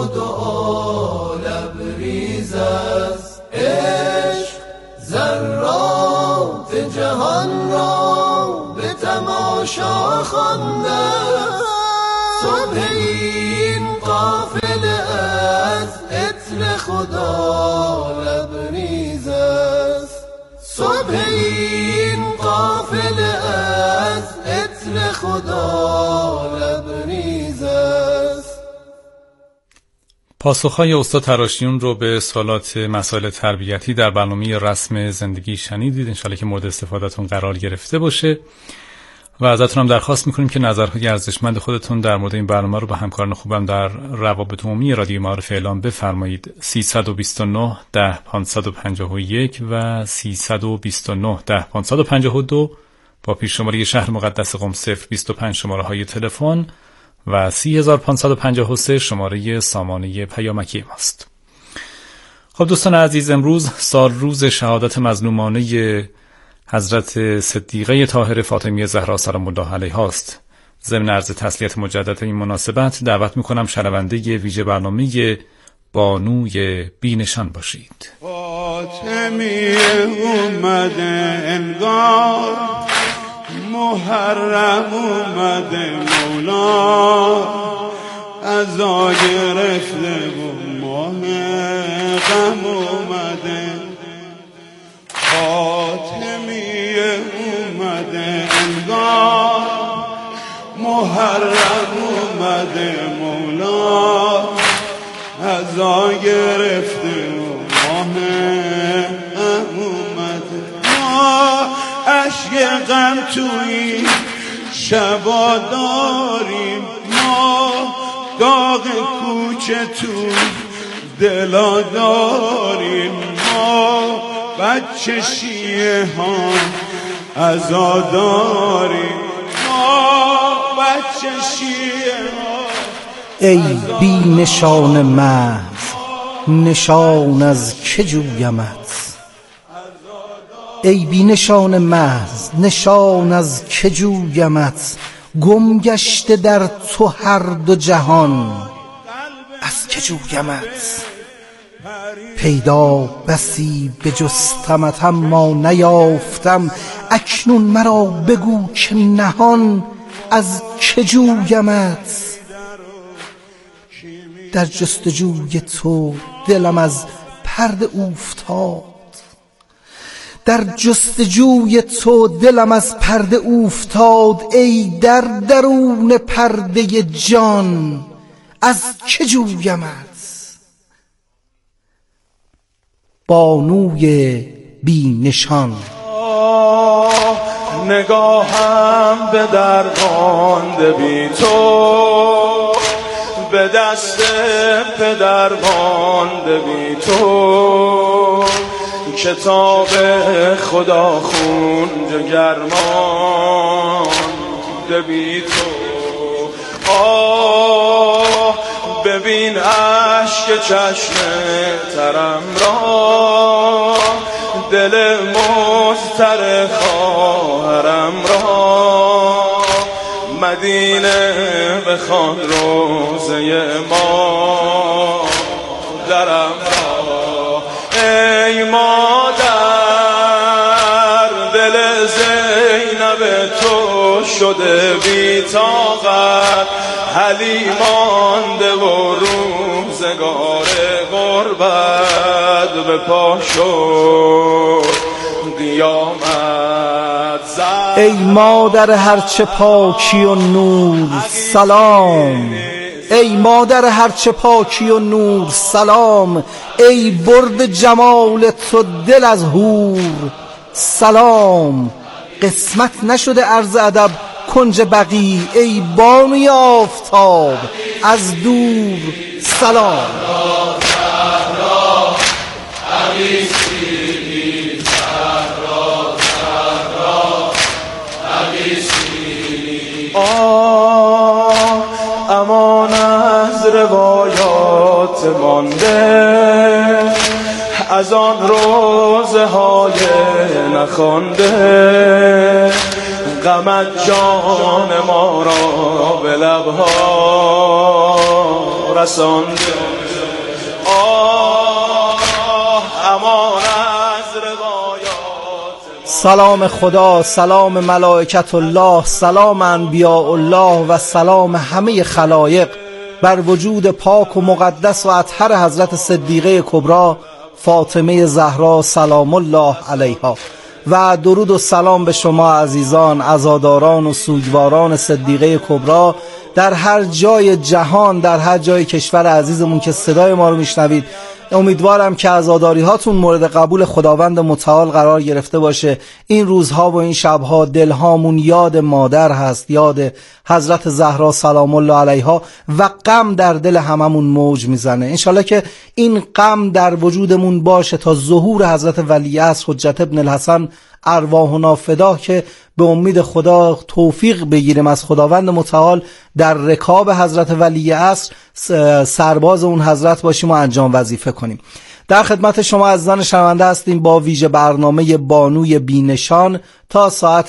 دعا لبریز است. عشق ذرات جهان را به تماشا خوانده، صبح این قافله از عطر خدا لبریز است. صبح این قافله از عطر خدا لبریز است. پاسخهای استاد تراشیون رو به سوالات مسائل تربیتی در برنامه رسم زندگی شنیدید. انشالله که مورد استفادهتون قرار گرفته باشه و ازتون هم درخواست میکنیم که نظرهای ارزشمند خودتون در مورد این برنامه رو به همکاران خوبم در روابط عمومی رادیو معارف اعلام بفرمایید. 329 10 551 و 329 10 552 با پیش شماره شهر مقدس قم 025 شماره های تلفن و 3553 شماره سامانه پیامکی ماست. خب دوستان عزیز، امروز سال روز شهادت مظلومانه حضرت صدیقه طاهره فاطمیه زهرا سلام الله علیها است. ضمن عرض تسلیت مجدد این مناسبت دعوت میکنم شنونده ویژه برنامه بانوی بی‌نشان باشید. فاطمیه اومده انگار، محرم اومده مولا، عزا گرفته و ماه غم اومده. فاطمیه اومده انگار، محرم اومده مولا، عزا گرفته و ماه غم اومده. ما عشق غم توی شبا داریم، ما داغ کوچه تو دلا داریم، ما بچه شیعه ها عزاداریم، ما بچه شیعه ها. ای بی نشان محض نشان از که جویمت، ای بی نشان محض نشان از که جویمت، گم گشته در تو هر دو جهان از که جویمت. پیدا بسی بجستمت اما نیافتم، اکنون مرا بگو که نهان از که جویمت. در جستجوی تو دلم از پرده اوفتاد، در جستجوی تو دلم از پرده اوفتاد، ای در درون پرده جان از که جویمت. بانوی بی نشان. نگاهم به در مانده بی تو، به دست پدر مانده بی تو، کتاب خدا خون جگر مانده بی تو. ببین اشک چشم ترم را، دل مضطر خواهرم را، مدینه بخوان روزه ما درم را. ای مادر دل زینب تو شده بی طاقت، حلی مانده و روزگار غربت به پا شد قیامت زد. ای مادر هرچه پاکی و نور سلام، ای مادر هرچه پاکی و نور سلام، ای برد جمال تو دل از حور سلام. قسمت نشده عرض ادب کنج بقی، ای بانوی آفتاب از دور سلام. امان از روایات مانده، از آن روزه های نخوانده، غمت جان ما را به لبها رسانده. امان از روایات. سلام خدا، سلام ملائکت الله، سلام انبیاء الله و سلام همه خلایق بر وجود پاک و مقدس و اطهر حضرت صدیقه کبری فاطمه زهرا سلام الله علیها، و درود و سلام به شما عزیزان، عزاداران و سوگواران صدیقه کبری در هر جای جهان، در هر جای کشور عزیزمون که صدای ما رو میشنوید. امیدوارم که عزاداری هاتون مورد قبول خداوند متعال قرار گرفته باشه. این روزها و این شبها دلهامون یاد مادر هست، یاد حضرت زهرا سلام الله علیها، و غم در دل هممون موج میزنه. انشالله که این غم در وجودمون باشه تا ظهور حضرت ولیعصر حجت ابن الحسن ارواحنا فدا، که به امید خدا توفیق بگیریم از خداوند متعال در رکاب حضرت ولیعصر سرباز اون حضرت باشیم و انجام وظیفه کنیم. در خدمت شما عزیزان شنونده هستیم با ویژه برنامه بانوی بینشان تا ساعت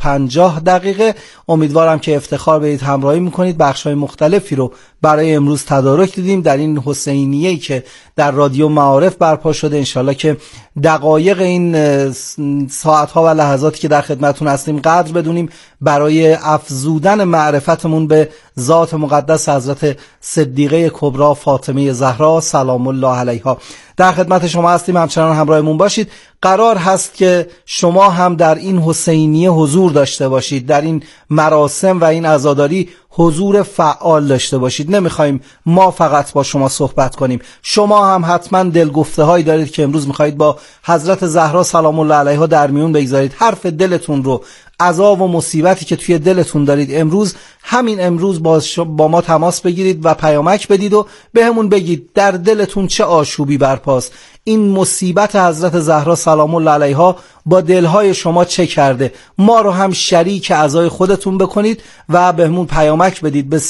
10:50. امیدوارم که افتخار بدید همراهی میکنید. بخش‌های مختلفی رو برای امروز تدارک دیدیم در این حسینیه‌ای که در رادیو معارف برپا شده. انشالله که دقایق این ساعت‌ها و لحظاتی که در خدمتون هستیم قدر بدونیم برای افزودن معرفتمون به ذات مقدس حضرت صدیقه کبری فاطمه زهرا سلام الله علیها. در خدمت شما هستیم، همچنان همراهمون باشید. قرار هست که شما هم در این حسینیه حضور داشته باشید، در این مراسم و این عزاداری حضور فعال داشته باشید. نمیخوایم ما فقط با شما صحبت کنیم، شما هم حتما دلگفته هایی دارید که امروز میخواهید با حضرت زهرا سلام الله علیها در میون بگذارید. حرف دلتون رو، عذاب و مصیبتی که توی دلتون دارید امروز، همین امروز با ما تماس بگیرید و پیامک بدید و به همون بگید در دلتون چه آشوبی برپاست، این مصیبت حضرت زهرا سلام الله علیها با دلهای شما چه کرده. ما رو هم شریک اعضای خودتون بکنید و به همون پیامک بدید به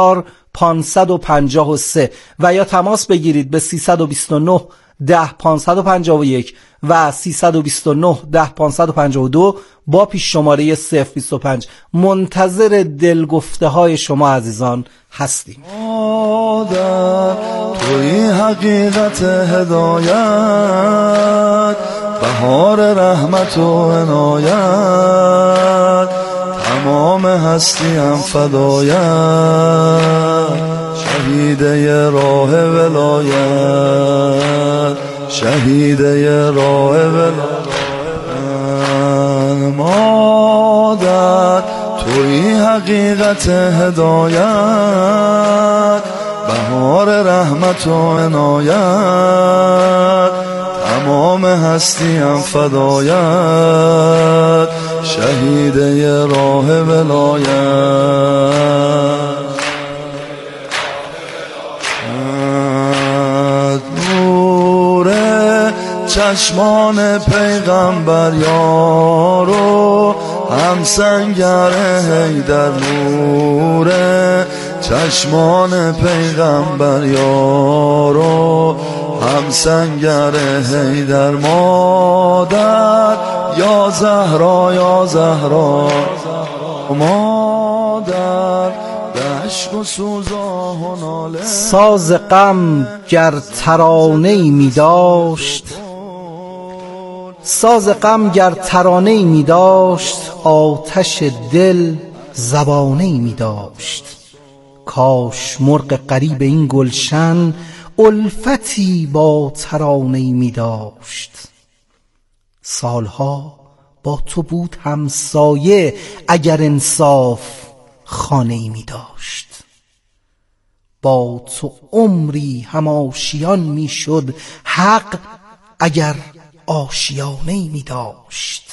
30553 و یا تماس بگیرید به 329 10551 و 329 10552 با پیش شماره 025. منتظر دلگفته های شما عزیزان هستیم. مادر توی حقیقت هدایت، بهار رحمت و عنایت، تمام هستیم فدایت، شهیده راه ولایت، شهیده راه ولایت. مادر توی حقیقت هدایت، بهار رحمت و عنایت، تمام هستیم فدایت، شهیده راه ولایت. نور چشمان پیغمبر یارو، هم سنگر حیدر، نور چشمان پیغمبر یارو، هم سنگر حیدر. مادر یا زهرا یا زهرا، مادر عشق و سوزا و ناله. ساز غم گر ترانه‌ای می داشت، ساز غم گر ترانه‌ای می داشت، آتش دل زبانه‌ای می داشت. کاش مرغ غریب این گلشن، الفتی با ترانه‌ای می داشت. سالها با تو بود همسایه، اگر انصاف خانه‌ای می داشت. با تو عمری هم آشیان می شد، حق اگر آشیانه‌ای می داشت.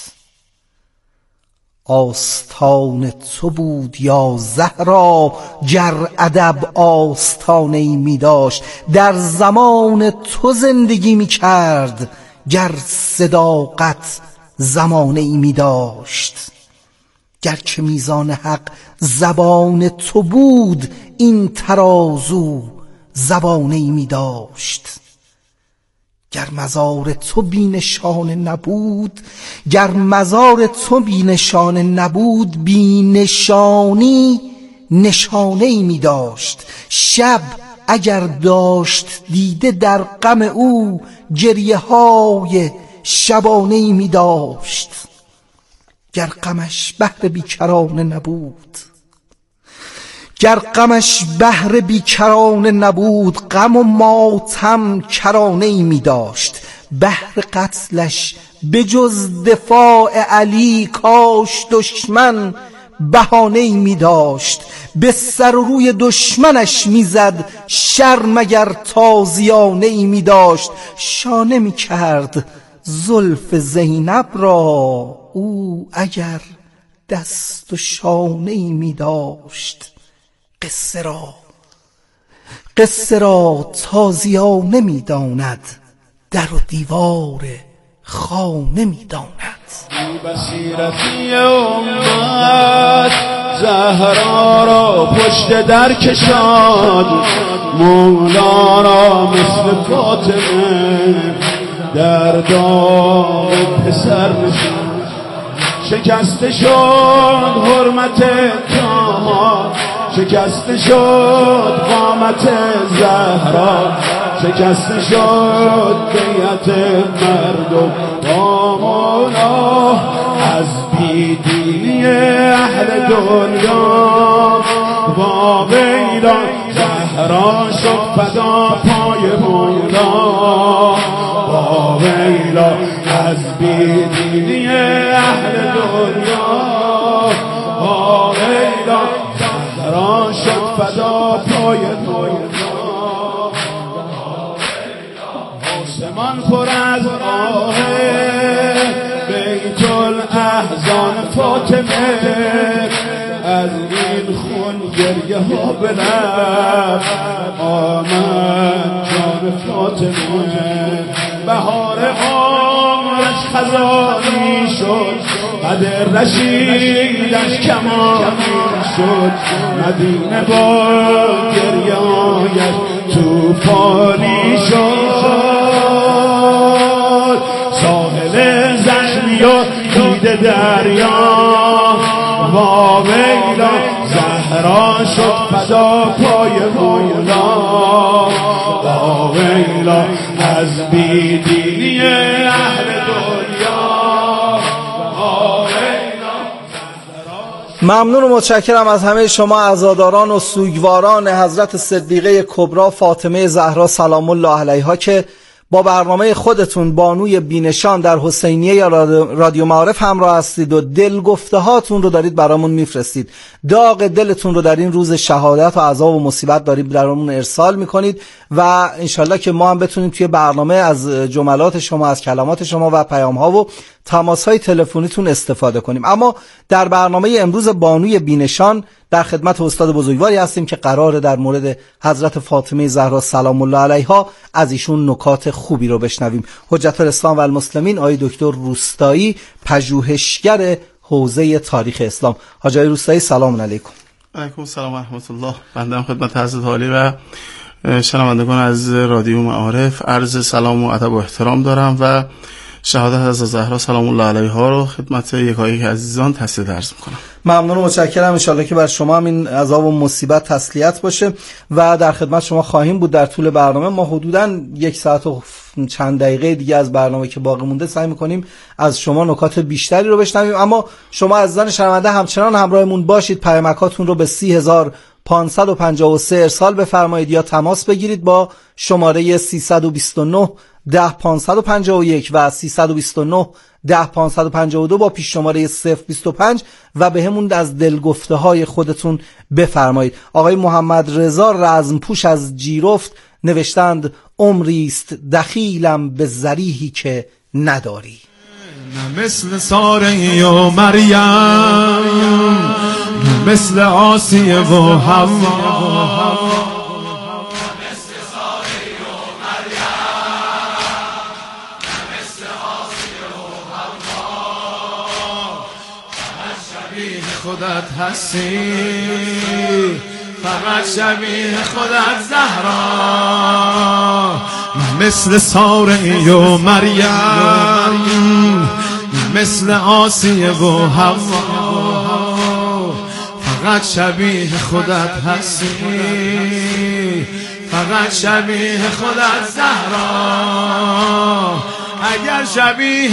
آستان تو بود یا زهرا، گر ادب آستانه‌ای می داشت. در زمان تو زندگی می کرد، گر صداقت زمانه‌ای می داشت. گر که میزان حق زبان تو بود، این ترازو زبانه‌ای می داشت. گر مزار تو بی نشانه نبود، گر مزار تو بی نشانه نبود، بی نشانی نشانه‌ای می داشت. شب اگر داشت دیده در غم او گریه های شبانه‌ای می داشت. گر غمش بحر بیکرانه نبود، گر غمش بحر بیکرانه نبود، غم و ماتم کرانه‌ای می داشت. بحر قتلش به جز دفاع علی کاش دشمن بهانه‌ای می داشت. به سر و روی دشمنش می زد شرم اگر تازیانه‌ای می داشت. شانه می کرد زلف زینب را او اگر دست و شانه‌ای می داشت. قصه را تازیانه می داند، در و دیوار خانه می داند. بصیرتی امت زهرا را پشت در کشاد، مولا را مثل فاطمه در دام پسر نشاند. شکسته شد حرمت داماد، شکسته شد قامت زهرا، شکسته شد بیعت مردم با مولا. از بیدینی اهل دنیا با ویلا، زهرا شد فدا پای مولا با ویلا. از بیدینی اهل دنیا با ویلا، زهرا شد فدا پای مولا. آسمان پر از آه بیت الاحزان فاطمه، از این خون گریه ها به لب آمد جان فاطمه. بهار عمرش خزانی شد، قدر رشیدش کمانی شد. مدینه با گریه هایش توفانی شد. ساحل زخمی و دیده دریا با ویلا، زهرا شد فدا پای مولا با ویلا. از بیدینی اهل دنیا با ویلا. ممنون و متشکرم از همه شما عزاداران و سوگواران حضرت صدیقه کبری فاطمه زهرا سلام الله علیها که با برنامه خودتون بانوی بینشان در حسینیه یا رادیو معارف همراه هستید و دلگفته هاتون رو دارید برامون میفرستید. داغ دلتون رو در این روز شهادت و عذاب و مصیبت دارید برامون ارسال میکنید و انشالله که ما هم بتونیم توی برنامه از جملات شما، از کلمات شما و پیام ها و تماس های تلفنیتون استفاده کنیم. اما در برنامه امروز بانوی بینشان در خدمت استاد بزرگواری هستیم که قراره در مورد حضرت فاطمه زهرا سلام الله علیها از ایشون نکات خوبی رو بشنویم. حجت الاسلام و المسلمین آقای دکتر روستایی، پژوهشگر حوزه تاریخ اسلام. حاج آقای روستایی سلام علیکم. علیکم السلام و رحمت الله. بنده خدمت حضرت عالی و شنوندگان از رادیو معارف عرض سلام و ادب و احترام دارم و شهادت از زهرا سلام الله علیها رو خدمت یکایک عزیزان تسلیت عرض میکنم. ممنون و متشکرم. انشالله که بر شما هم این عذاب و مصیبت تسلیت باشه و در خدمت شما خواهیم بود در طول برنامه. ما حدوداً 1 ساعت و چند دقیقه دیگه از برنامه که باقی مونده سعی میکنیم از شما نکات بیشتری رو بشنویم، اما شما عزیزان شنونده همچنان همراهمون باشید. پیامکاتون رو به 30553 ارسال بفرمایید یا تماس بگیرید با شماره 329 10551 و 329 10552 با پیش شماره 025 و به همون از دلگفته های خودتون بفرمایید. آقای محمد رضا رزمپوش از جیرفت نوشتند عمریست دخیلم به ذریحی که نداری. نه مثل ساره و مریم، نه مثل آسیه و حوا، خودت هستی، فقط شبیه خودت زهرا. مثل ساره و مریم، مثل آسیه و حوا، فقط شبیه خودت هستی، فقط شبیه خودت زهرا، اگر شبیه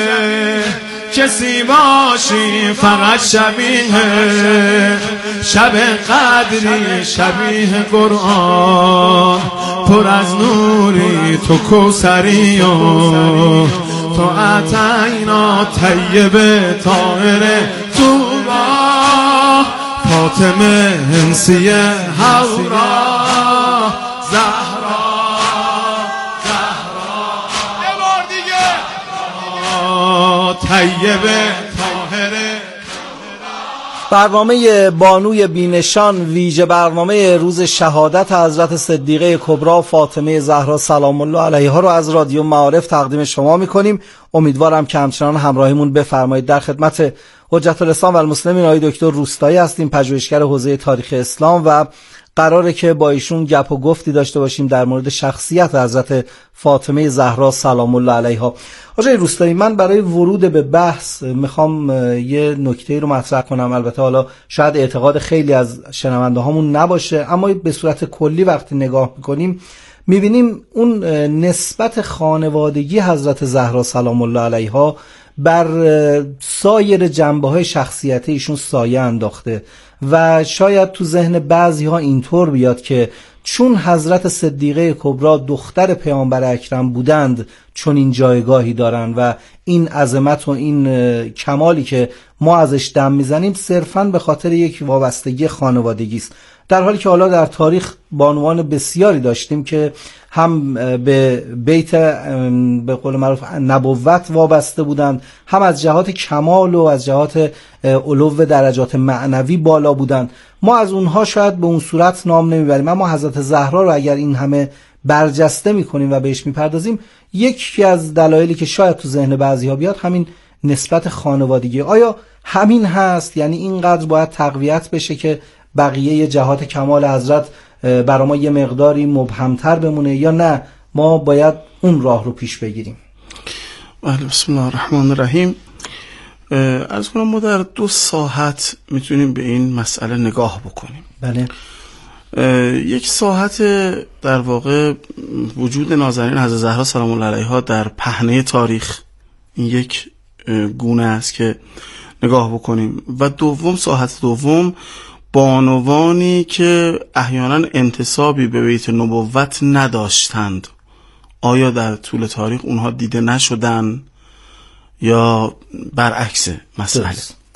کسی باشی فقط شبیه شب قدری، شبیه قرآن پر از نوری، تو کوثری و تو عطینا طیبه طاهره طوبا فاطمه انسیه حورا زهرا یه بار دیگه طیبه طاهره. برنامه بانوی بینشان، ویژه برنامه روز شهادت حضرت صدیقه کبری فاطمه زهرا سلام الله علیها رو از رادیو معارف تقدیم شما میکنیم. امیدوارم که همچنان همراهیمون بفرمایید. در خدمت حجت الاسلام و المسلمین آقای دکتر روستایی هستیم، پژوهشگر حوزه تاریخ اسلام، و قراره که با ایشون گپ و گفتی داشته باشیم در مورد شخصیت حضرت فاطمه زهرا سلام الله علیها. آقای روستایی، من برای ورود به بحث میخوام یه نکته رو مطرح کنم. البته حالا شاید اعتقاد خیلی از شنونده هامون نباشه، اما به صورت کلی وقتی نگاه میکنیم میبینیم اون نسبت خانوادگی حضرت زهرا سلام الله علیها بر سایر جنبه‌های شخصیت ایشون سایه انداخته و شاید تو ذهن بعضی ها اینطور بیاد که چون حضرت صدیقه کبری دختر پیامبر اکرم بودند چون این جایگاهی دارن و این عظمت و این کمالی که ما ازش دم میزنیم صرفاً به خاطر یک وابستگی خانوادگی است، در حالی که حالا در تاریخ بانوان بسیاری داشتیم که هم به بیت به قول معروف نبوت وابسته بودند، هم از جهات کمال و از جهات علو درجات معنوی بالا بودند. ما از اونها شاید به اون صورت نام نمیبریم، اما حضرت زهرا رو اگر این همه برجسته میکنیم و بهش میپردازیم، یکی از دلایلی که شاید تو ذهن بعضی‌ها بیاد همین نسبت خانوادگی. آیا همین هست؟ یعنی اینقدر باید تقویت بشه که بقیه جهات کمال حضرت برای ما یه مقداری مبهمتر بمونه، یا نه ما باید اون راه رو پیش بگیریم؟ بله، بسم الله الرحمن الرحیم. عرض کنم ما در 2 ساحت میتونیم به این مسئله نگاه بکنیم. بله. یک ساحت در واقع وجود نازنین حضرت زهرا سلام الله علیها در پهنه تاریخ، این یک گونه است که نگاه بکنیم، و ساحت دوم بانوانی که احیانا انتسابی به بیت نبوت نداشتند، آیا در طول تاریخ اونها دیده نشدن یا برعکس مسئله؟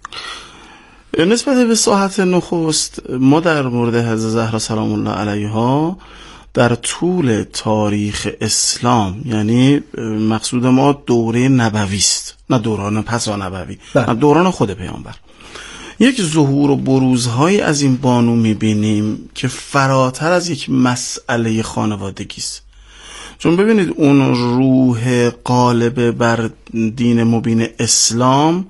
نسبت به ساحت نخست، ما در مورد حضرت زهرا سلام الله علیها در طول تاریخ اسلام، یعنی مقصود ما دوره نبوی است، نه دوران پسا نبوی، نه دوران خود پیامبر، یک ظهور و بروزهایی از این بانو میبینیم که فراتر از یک مسئله خانوادگی است. چون ببینید اون روح غالب بر دین مبین اسلام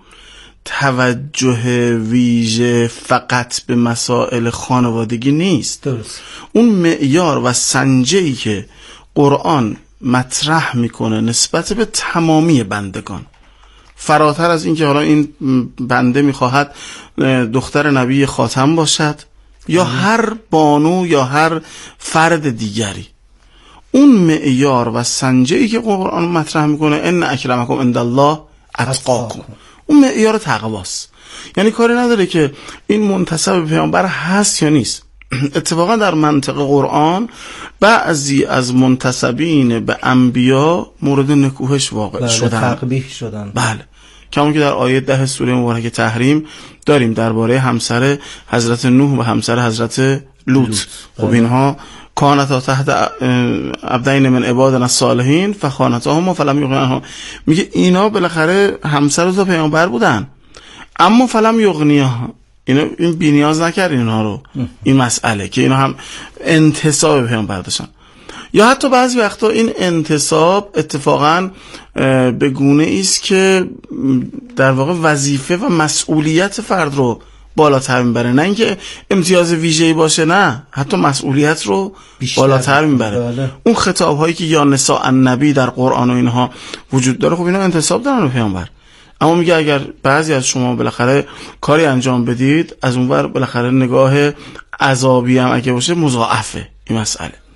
توجه ویژه فقط به مسائل خانوادگی نیست. درست. اون معیار و سنجه‌ای که قرآن مطرح میکنه نسبت به تمامی بندگان، فراتر از این که حالا این بنده میخواهد دختر نبی خاتم باشد یا هر بانو یا هر فرد دیگری، اون معیار و سنجه‌ای که قرآن مطرح میکنه ان اکرمکم عند الله اتقاکم، اون معیار تقواست. یعنی کاری نداره که این منتسب به پیامبر هست یا نیست. اتفاقا در منطق قرآن بعضی از منتسبین به انبیا مورد نکوهش واقع شدن، تقبیح شدن. بله، کما که در آیه 10 سوره مبارکه تحریم داریم درباره همسر حضرت نوح و همسر حضرت لوط. خب اینها کانتا تحت عبدین من عبادنا الصالحین فخانتاهما فلم یغنیها، میگه اینا بالاخره همسر و پیامبر بودن اما فلم یغنیها، این بی نیاز نکرد اینها رو، این مسئله که اینا هم انتساب به پیامبر داشتن. یا حتی بعضی وقتا این انتساب اتفاقا به گونه ایست که در واقع وظیفه و مسئولیت فرد رو بالاتر میبره، نه اینکه امتیاز ویژه‌ای باشه، نه، حتی مسئولیت رو بالاتر میبره. بله. اون خطاب هایی که یا نساء النبی در قرآن و اینها وجود داره، خب اینا انتساب دارن به پیامبر، اما میگه اگر بعضی از شما بالاخره کاری انجام بدید، از اونور بالاخره نگاه عذابی هم اگه باشه مضاعفه این مسئله.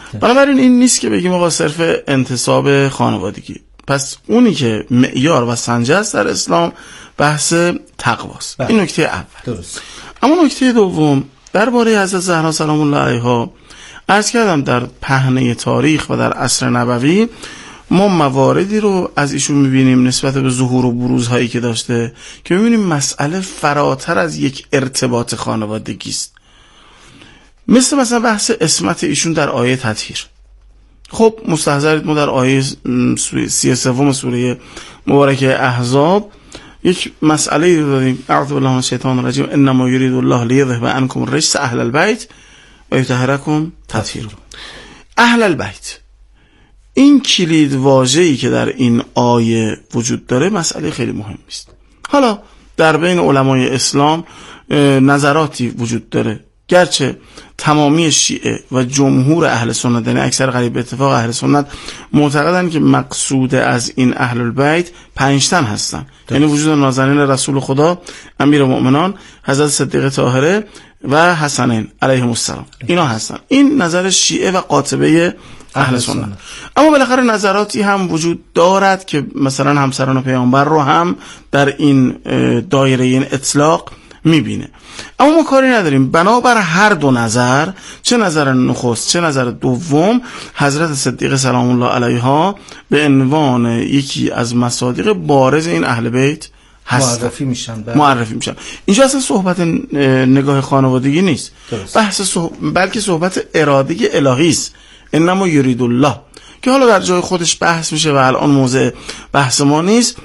بنابراین این نیست که بگیم آقا صرف انتساب خانوادگی. پس اونی که معیار و سنجه است در اسلام بحث تقواست. این نکته اول. درست. اما نکته دوم درباره حضرت زهرا سلام الله علیها عرض کردم در پهنه تاریخ و در عصر نبوی ما مواردی رو از ایشون میبینیم نسبت به ظهور و بروزهایی که داشته که میبینیم مسئله فراتر از یک ارتباط خانوادگی است. مثلا بحث عصمت ایشون در آیه تطهیر. خب مستحضرید ما در آیه 33 سوره مبارکه احزاب یک مسئله رو داریم. اعوذ بالله من الشیطان الرجیم انما یرید الله لیذهب عنکم الرجس اهل البیت و یطهرکم تطهیرا. اهل البیت، این کلید واژه‌ای که در این آیه وجود داره مسئله خیلی مهمی است. حالا در بین علمای اسلام نظراتی وجود داره، گرچه تمامی شیعه و جمهور اهل سنت، یعنی اکثر قریب به اتفاق اهل سنت، معتقدن که مقصود از این اهل البیت 5 تن هستن، یعنی وجود نازنین رسول خدا امیر المؤمنان حضرت صدیقه طاهره و حسنین علیهم السلام، اینا هستن. این نظر شیعه و قاطبه اهل سنت. اما بالاخره نظراتی هم وجود دارد که مثلا همسران پیامبر رو هم در این دایره این اطلاق میبینه. اما ما کاری نداریم، بنابر هر دو نظر، چه نظر نخست چه نظر دوم، حضرت صدیقه سلام الله علیها به عنوان یکی از مصادیق بارز این اهل بیت معرفی میشن. اینجا اصلا صحبت نگاه خانوادگی نیست، بلکه صحبت اراده الهی است. انما یرید الله، که حالا در جای خودش بحث میشه و الان موضع بحث ما نیست،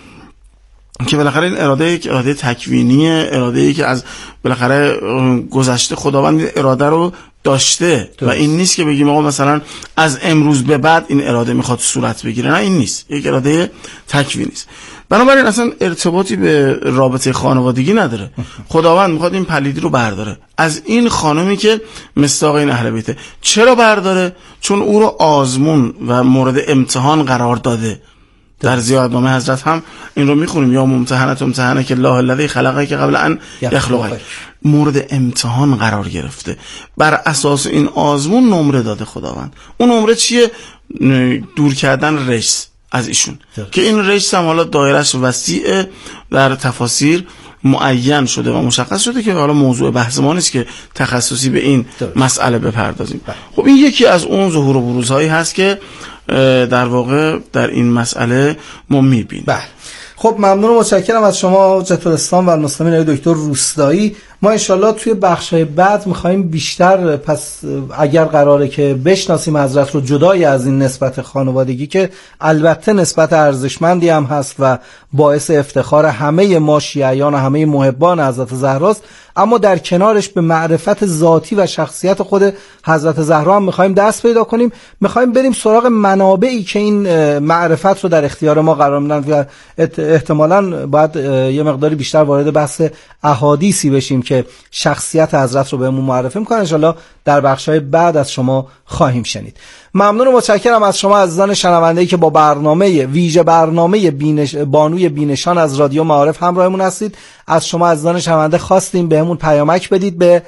که بالاخره این اراده یک اراده تکوینیه، اراده‌ای که از بالاخره گذشته خداوند اراده رو داشته و این نیست که بگیم آقا مثلا از امروز به بعد این اراده میخواد صورت بگیره. نه، این نیست، یک اراده تکوینی است. بنابراین اصلا ارتباطی به رابطه خانوادگی نداره. خداوند میخواد این پلیدی رو برداره از این خانمی که مصداق این اهل بیته. چرا برداره؟ چون او رو آزمون و مورد امتحان قرار داده. در زیادنامه حضرت هم این رو میخونیم، یا ممتحنه که الله الذی خلقه که قبل ان یخلقه، مورد امتحان قرار گرفته. بر اساس این آزمون نمره داده خداوند. اون نمره چیه؟ دور کردن رجس از ایشون، که این رجس هم حالا دایرش وسیعه، در تفاسیر معین شده و مشخص شده که حالا موضوع بحث ما نیست که تخصصی به این مسئله بپردازیم. خب این یکی از اون ظهور و بروزهایی هست که در واقع در این مسئله ما میبینیم. بله. خب ممنون و متشکرم از شما حجت الاسلام و المسلمین دکتر روستایی. ما انشالله توی بخشای بعد میخواییم بیشتر، پس اگر قراره که بشناسیم حضرت رو جدای از این نسبت خانوادگی که البته نسبت ارزشمندی هم هست و باعث افتخار همه ما شیعیان و همه محبان حضرت زهراست، اما در کنارش به معرفت ذاتی و شخصیت خود حضرت زهرا هم میخوایم دست پیدا کنیم. میخوایم بریم سراغ منابعی که این معرفت رو در اختیار ما قرار میدن و احتمالاً باید یه مقداری بیشتر وارد بحث احادیثی بشیم که شخصیت حضرت رو بهمون معرفی میکنه. انشالله در بخشای بعد از شما خواهیم شنید. ممنون و متشکرم از شما عزیزان شنونده‌ای که با برنامه ویژه برنامه بانوی بینشان از رادیو معارف همراهمون هستید. از شما عزیزان شنونده خواستیم بهمون پیامک بدید به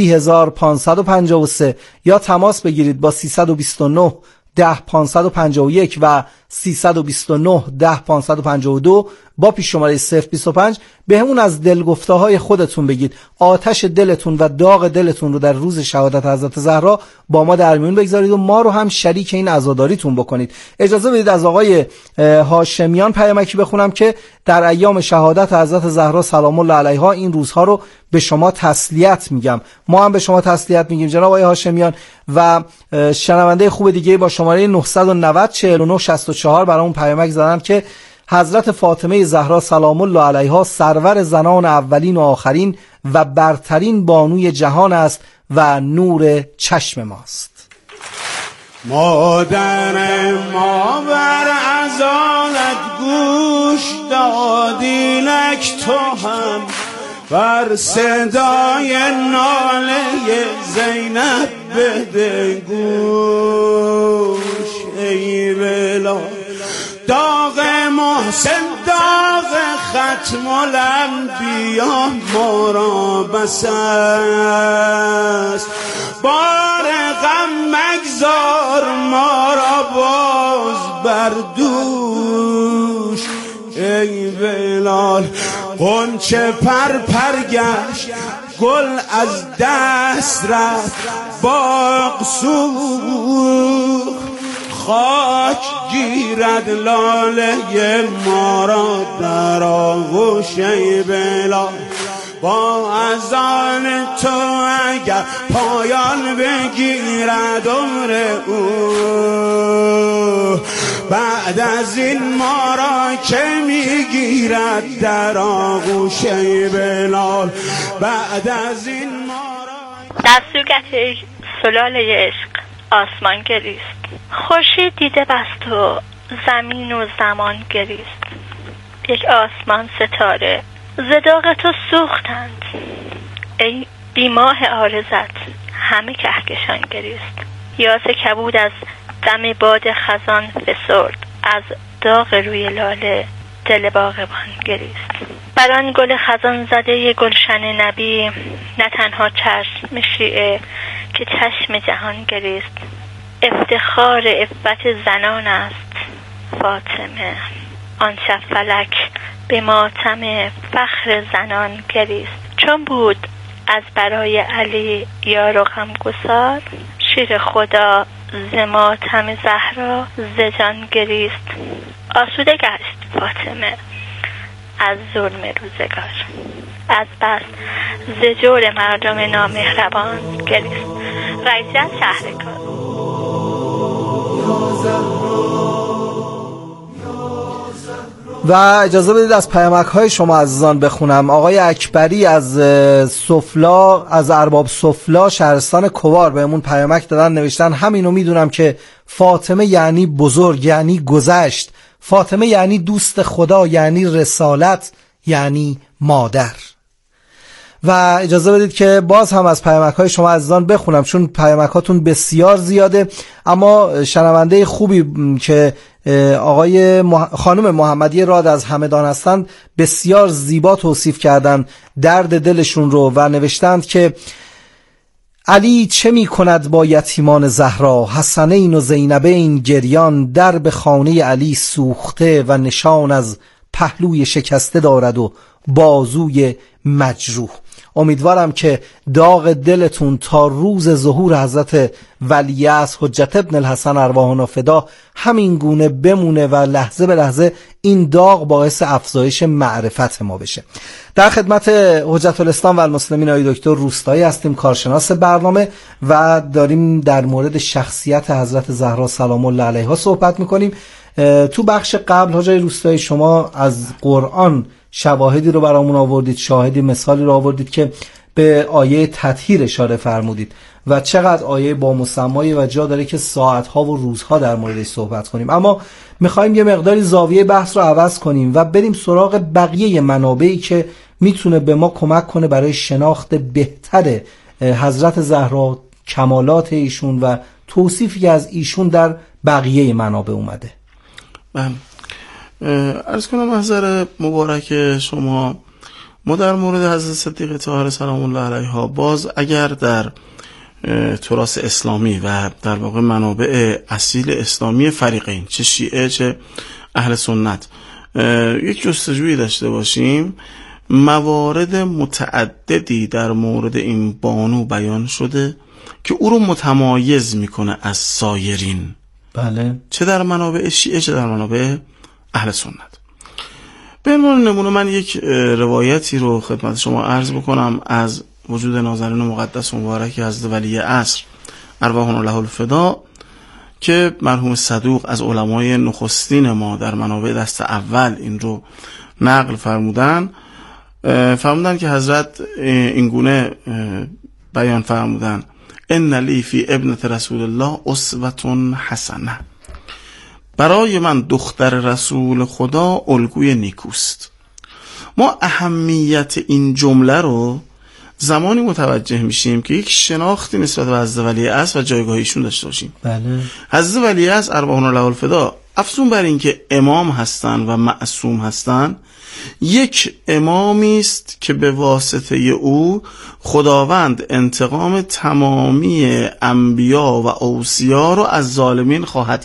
30553 یا تماس بگیرید با 329 10551 و 329 10552 با پیش شماره 025 به همون از دلگفته های خودتون بگید. آتش دلتون و داغ دلتون رو در روز شهادت حضرت زهرا با ما در میون بگذارید و ما رو هم شریک این عزاداریتون بکنید. اجازه بدید از آقای هاشمیان پیامکی بخونم که در ایام شهادت حضرت زهرا سلام الله علیها این روزها رو به شما تسلیت میگم. ما هم به شما تسلیت میگیم جناب آقای هاشمیان. و شنونده خوب دیگه با شماره 990 49 64 برامون پیامک زدن که حضرت فاطمه زهرا سلام الله علیها سرور زنان اولین و آخرین و برترین بانوی جهان است و نور چشم ماست. مادر ما بر اذانت گوش دادی، نک تو هم بر صدای ناله زینب بده گوش. ای بلا داغ محسن داغ ختم الانبیا ما را بس است، بار غم مزار ما را باز بر دوش. ای بلال غنچه پر گشت، گل از دست رفت، باغ سوخت. خاک گیرد لاله ما را در آغوش. ای بلال با اذان تو اگر پایان بگیرد عمر او، بعد از این ما را که میگیرد در آغوش. ای بلال بعد از این ما را. در سوگت سلاله عشق آسمان گریست، خورشید دیده بست و زمین و زمان گریست. یک آسمان ستاره ز داغ تو سوختند، ای بیماه عارضت همه کهکشان گریست. یاس کبود از دم باد خزان فسرد، از داغ روی لاله دل باغبان گریست. بر آن گل خزان زده گلشن نبی، نه تنها چشم شیعه که چشم جهان گریست. افتخار عفت زنان است فاطمه، آن شب فلک به ماتم فخر زنان گریست. چون بود از برای علی یار و غمگسار، شیر خدا ز ماتم زهرا ز جان گریست. آسوده گشت فاطمه از ظلم روزگار، از بس ز جور مردم نامهربان گریست. رئیس شهرکار. و اجازه بدید از پیامک‌های شما عزیزان بخونم. آقای اکبری از سفلا، از ارباب سفلا شهرستان کوار بهمون پیامک دادن، نوشتن همینو میدونم که فاطمه یعنی بزرگ، یعنی گذشت. فاطمه یعنی دوست خدا، یعنی رسالت، یعنی مادر. و اجازه بدید که باز هم از پیامک‌های شما عزیزان بخونم، چون پیامک‌هاتون بسیار زیاده. اما شنونده خوبی که خانم محمدی راد از همدان هستند بسیار زیبا توصیف کردن درد دلشون رو و نوشتند که علی چه می کند با یتیمان زهرا، حسنین و زینبین گریان، در به خانه علی سوخته و نشان از پهلوی شکسته دارد و بازوی مجروح. امیدوارم که داغ دلتون تا روز ظهور حضرت ولیعصر حجت ابن الحسن ارواحنا فدا همین گونه بمونه و لحظه به لحظه این داغ باعث افزایش معرفت ما بشه. در خدمت حجت الاسلام و المسلمین آقای دکتر روستایی هستیم، کارشناس برنامه، و داریم در مورد شخصیت حضرت زهرا سلام الله علیها صحبت میکنیم. تو بخش قبل حاجی روستایی شما از قرآن شواهدی رو برامون آوردید، شاهدی مثالی رو آوردید که به آیه تطهیر اشاره فرمودید و چقدر آیه با مسمایی و جا داره که ساعتها و روزها در موردش صحبت کنیم. اما میخوایم یه مقداری زاویه بحث رو عوض کنیم و بریم سراغ بقیه منابعی که میتونه به ما کمک کنه برای شناخت بهتر حضرت زهرا، کمالات ایشون و توصیفی از ایشون در بقیه منابع اومده. عرض کنم محضر مبارک شما، ما در مورد حضرت صدیقه طاهره سلام الله علیها باز اگر در تراث اسلامی و در واقع منابع اصیل اسلامی فریقین، چه شیعه چه اهل سنت، یک جستجویی داشته باشیم، موارد متعددی در مورد این بانو بیان شده که او رو متمایز میکنه از سایرین. بله. چه در منابع شیعه چه در منابع اهل سنت. به عنوان نمونه من یک روایتی رو خدمت شما عرض بکنم از وجود نازنین مقدس مبارک حضرت ولی عصر ارواحنا له الفدا که مرحوم صدوق از علمای نخستین ما در منابع دست اول این رو نقل فرمودن که حضرت اینگونه بیان فرمودن: ان لی فی ابنت رسول الله اسوة حسنه، برای من دختر رسول خدا الگوی نیکوست. ما اهمیت این جمله رو زمانی متوجه میشیم که یک شناختی نسبت به حضرت ولی عصر و جایگاه ایشون داشته باشیم. بله. حضرت ولی عصر ارواحنا له الفدا افزون بر این که امام هستن و معصوم هستن، یک امامی است که به واسطه او خداوند انتقام تمامی انبیا و اوصیا رو از ظالمین خواهد